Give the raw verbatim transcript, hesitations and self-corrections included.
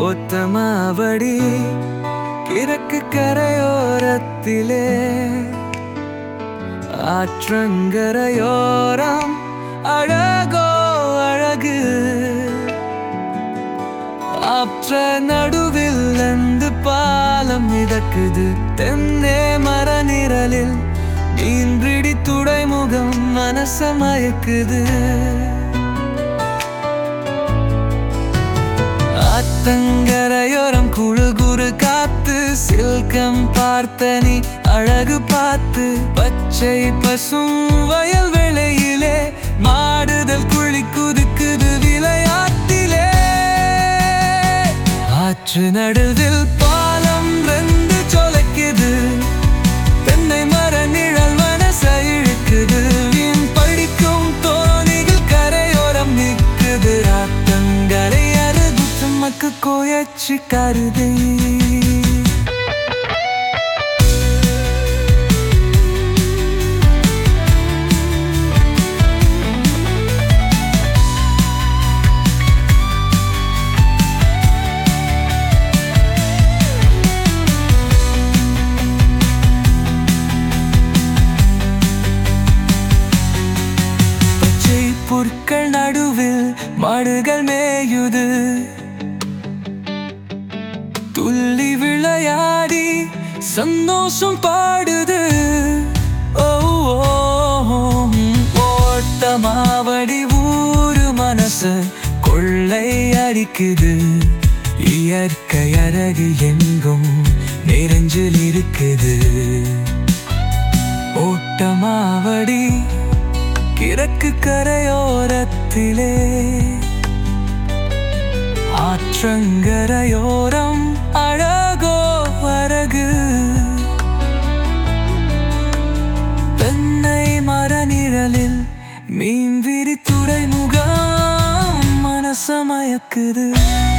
ஓட்டமாவடி கிழக்கு கரையோரத்திலே ஆற்றங்கரையோரம் அழகோ அழகு ஆற்ற நடுவில் இருந்து பாலம் மிதக்குது தென்னை மர நிழலில் மீன்பிடி துறைமுகம் மனச மயக்குது ஆத்தங்கரையோரம் குழு குறு காத்து சில்கம் பார்த்தனி அழகு பார்த்து பச்சை பசும் வயல் வேளையிலே மாடுதல் குழி குதுக்குது விளையாட்டிலே ஆற்று நடுவில் பாலம் ரெண்டு சொலைக்குது தென்னை மர நிழல் மனச இழுக்குது வீண் படிக்கும் தோணிகள் கரையோரம் நிற்குது ஆத்தங்கரை அருகு சுமக்கு கோயச்சி கருதை புற்கள் நடுவில் மாடுகள் மேயுது துள்ளி விளையாடி சந்தோஷம் பாடுது ஓ ஓட்டமாவடி ஊரு மனசு கொள்ளை அடிக்குது இயற்கை அழகு எங்கும் நிறைஞ்சில் இருக்குது ஓட்டமாவடி கிழக்கு கரையோரத்திலே ஆற்றங்கரையோரம் அழகோ அழகு தென்னை மர நிழலில் மீன்பிடி துறைமுகம் மனச மயக்குது.